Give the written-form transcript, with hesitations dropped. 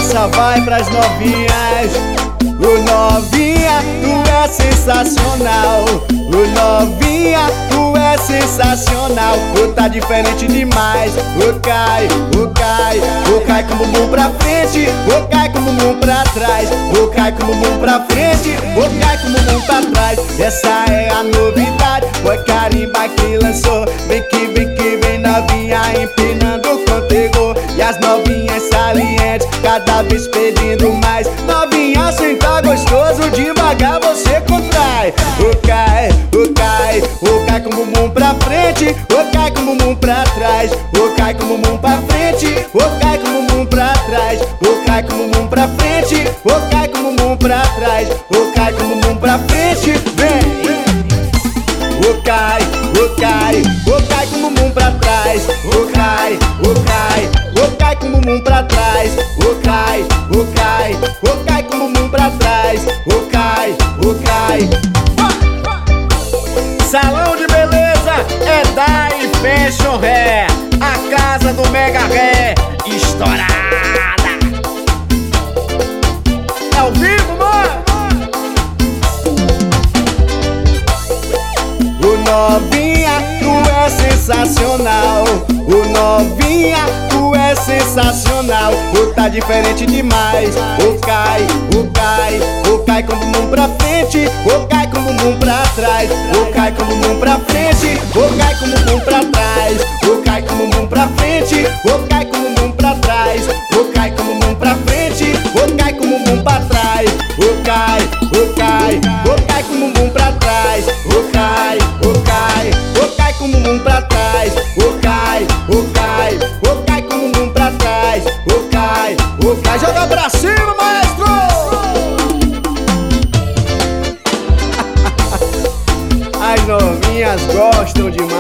Essa vai pras novinhas. Ô novinha, tu é sensacional. Ô novinha, tu é sensacional. Ô tá diferente demais. Ô cai, ô cai. Ô cai com o bumbum pra frente. Ô cai com o bumbum pra trás. Ô cai com o bumbum pra frente. Ô cai com o bumbum pra trás. Essa é a novidade. Foi Carimba que lançou. Vem que vem novinha empinando com terror. E as novinhas salientes cada vez pedindo mais. Novinha senta gostoso, devagar você contrai. Ô cai, ô cai. Ô cai com o bumbum pra frente. Ô cai com o bumbum pra trás. Ô cai com o bumbum pra frente. Ô cai com o bumbum pra trás. Ô cai com o bumbum pra frente. Ô cai com o bumbum pra trás. Ô cai com o bumbum pra frente. Vem! Ô cai, ô cai. Ô cai com o bumbum pra trás. Ô cai, ô cai. Ô cai com o bumbum pra trás. Ô cai, ô cai. Ô cai com o bumbum pra trás. Ô cai, ô cai. Salão de beleza é Dai Fashion Hair, a casa do Mega Ré estourada. É ao vivo, mano. Ô novinha, tu é sensacional. Ô novinha, tu é sensacional. Ô tá diferente demais. Ô cai, ô cai. Ô cai com o bumbum pra frente. Ô cai com o bumbum pra trás. Ô cai com o bumbum pra frente. Ô cai com o bumbum pra trás. Ô cai com o bumbum pra frente. Ô cai com o bumbum pra trás. Ô cai com o bumbum pra frente. Ô cai com o bumbum pra trás. Ô cai, ô cai. Ô cai com o bumbum pra trás. Ô cai, ô cai. Ô cai com o bumbum pra trás. Ô cai, ô cai. Ô cai com o bumbum pra trás. Ô cai, ô cai. Joga pra cima, maestro! As novinhas gostam demais.